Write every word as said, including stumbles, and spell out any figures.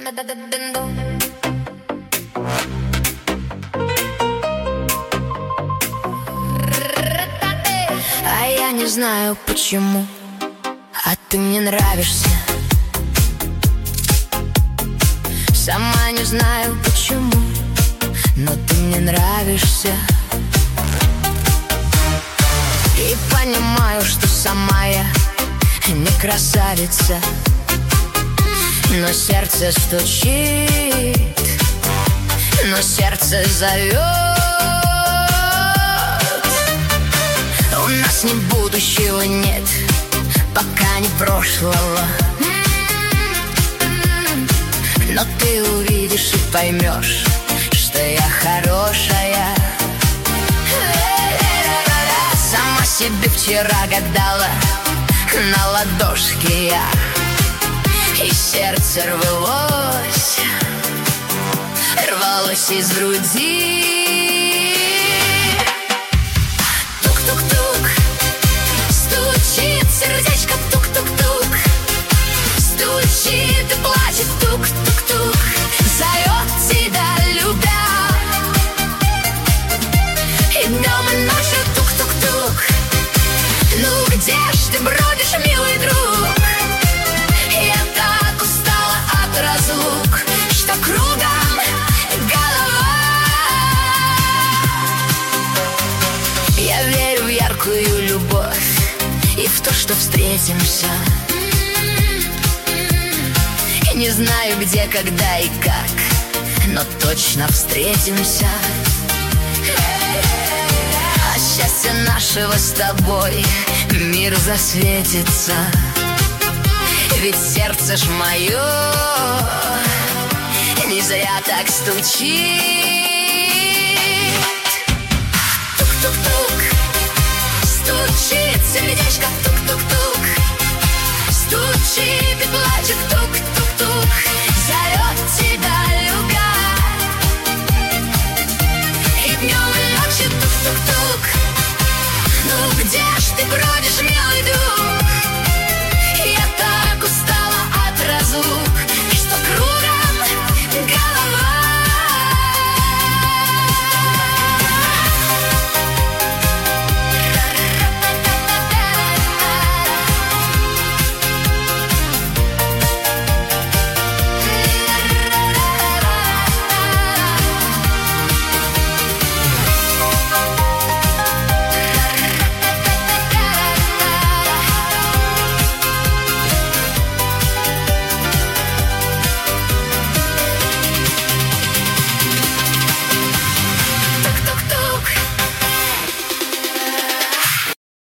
А я не знаю почему, а ты мне нравишься. Сама не знаю почему, но ты мне нравишься. И понимаю, что сама я не красавица, но сердце стучит, но сердце зовет. У нас ни будущего нет, пока не прошлого. Но ты увидишь и поймешь, что я хорошая. Сама себе вчера гадала на ладошке я, и сердце рвалось, рвалось из груди. Тук-тук-тук, стучит сердечко, тук-тук-тук, стучит и плачет, тук-тук-тук, зовет тебя, любя. И днем и ночью тук-тук-тук. Ну где ж ты бродишь, милый друг? Я так устала от разлук, что кругом голова. Я верю в яркую любовь и в то, что встретимся. И не знаю где, когда и как, но точно встретимся. А счастье нашего с тобой мир засветится. Ведь сердце ж мое не зря так стучит. Тук-тук-тук, стучит сердечко, тук-тук-тук, стучит и плачет.